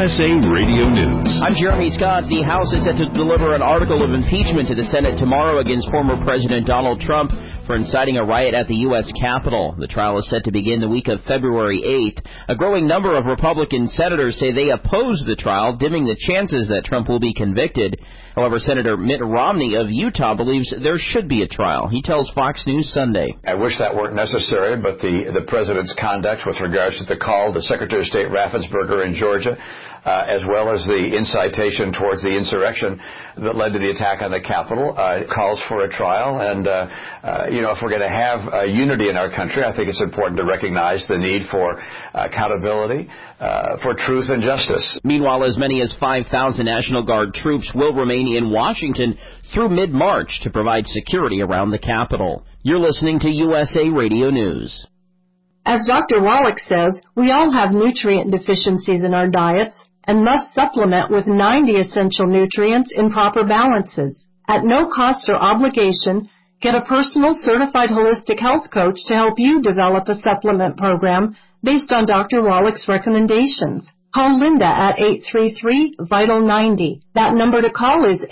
USA Radio News. I'm Jeremy Scott. The House is set to deliver an article of impeachment to the Senate tomorrow against former President Donald Trump for inciting a riot at the U.S. Capitol. The trial is set to begin the week of February 8th. A growing number of Republican senators say they oppose the trial, dimming the chances that Trump will be convicted. However, Senator Mitt Romney of Utah believes there should be a trial. He tells Fox News Sunday. I wish that weren't necessary, but the president's conduct with regards to the call to Secretary of State Raffensperger in Georgia, as well as the incitation towards the insurrection that led to the attack on the Capitol, calls for a trial. And, if we're going to have unity in our country, I think it's important to recognize the need for accountability, for truth and justice. Meanwhile, as many as 5,000 National Guard troops will remain in Washington through mid-March to provide security around the Capitol. You're listening to USA Radio News. As Dr. Wallach says, we all have nutrient deficiencies in our diets and must supplement with 90 essential nutrients in proper balances. At no cost or obligation, get a personal certified holistic health coach to help you develop a supplement program based on Dr. Wallach's recommendations. Call Linda at 833-VITAL-90. That number to call is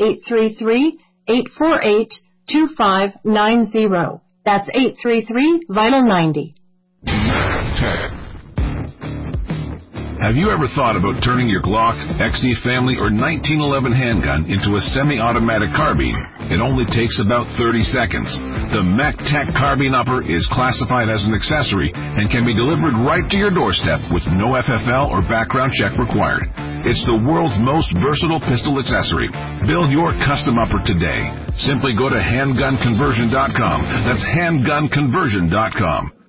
833-848-2590. That's 833-VITAL-90. Have you ever thought about turning your Glock, XD Family, or 1911 handgun into a semi-automatic carbine? It only takes about 30 seconds. The MacTac Carbine Upper is classified as an accessory and can be delivered right to your doorstep with no FFL or background check required. It's the world's most versatile pistol accessory. Build your custom upper today. Simply go to handgunconversion.com. That's handgunconversion.com.